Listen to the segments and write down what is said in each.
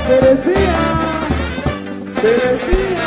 Terezinha, Terezinha.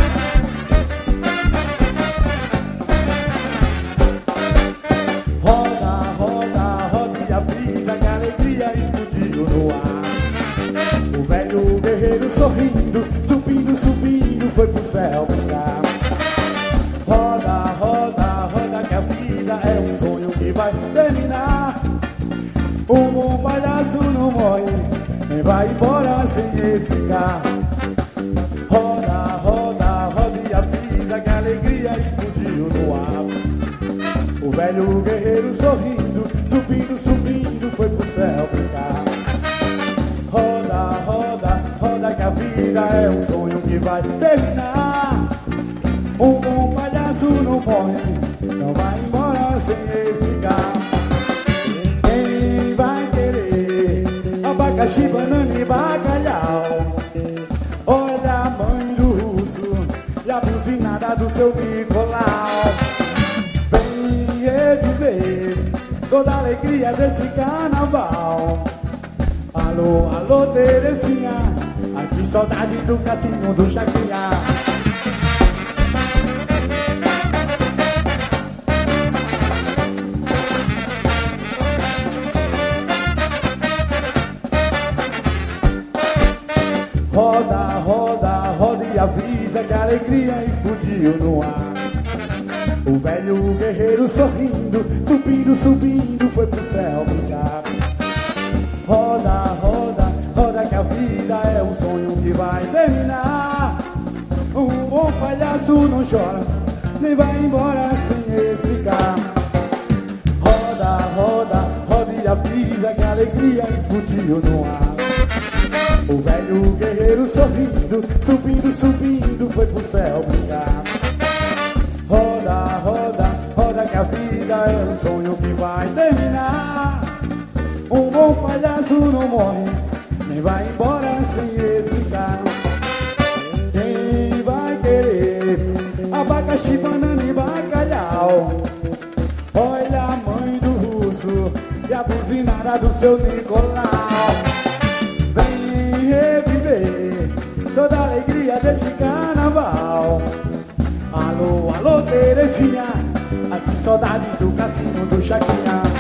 Roda, roda, roda e avisa que a alegria explodiu no ar. O velho guerreiro sorrindo, subindo, subindo, foi pro céu brincar. Roda, roda, roda que a vida é um sonho que vai terminar. O bom palhaço não morre, nem vai embora sem explicar. Roda, roda, roda e avisa que a alegria explodiu no ar. O velho guerreiro sorrindo, subindo, subindo, foi pro céu brincar. Roda, roda, roda que a vida é um sonho que vai terminar. Um bom palhaço não morre, não vai embora sem explicar. Quem vai querer abacaxi, banana e bacalhau? Olha a mãe do urso e a buzinada do seu Nicolau. Vem reviver toda a alegria desse carnaval. Alô, alô, Terezinha, aqui saudade do cassino do Chacrinha. Roda, roda, roda e avisa que a alegria explodiu no ar. O velho guerreiro sorrindo, subindo, subindo, foi pro céu brincar. Roda, roda, roda que a vida é um sonho que vai terminar. Um bom palhaço não chora, nem vai embora sem explicar. Roda, roda, roda e avisa que a alegria explodiu no ar. O velho guerreiro sorrindo, subindo, subindo, foi pro céu brincar. Roda, roda, roda que a vida é um sonho que vai terminar. Um bom palhaço não morre, nem vai embora sem explicar. Quem vai querer abacaxi, banana e bacalhau? Olha a mãe do russo e a buzinada do seu Nicolau. Vem reviver toda a alegria desse carnaval. Alô, alô, Terezinha, aqui saudade do cassino do Chacrinha.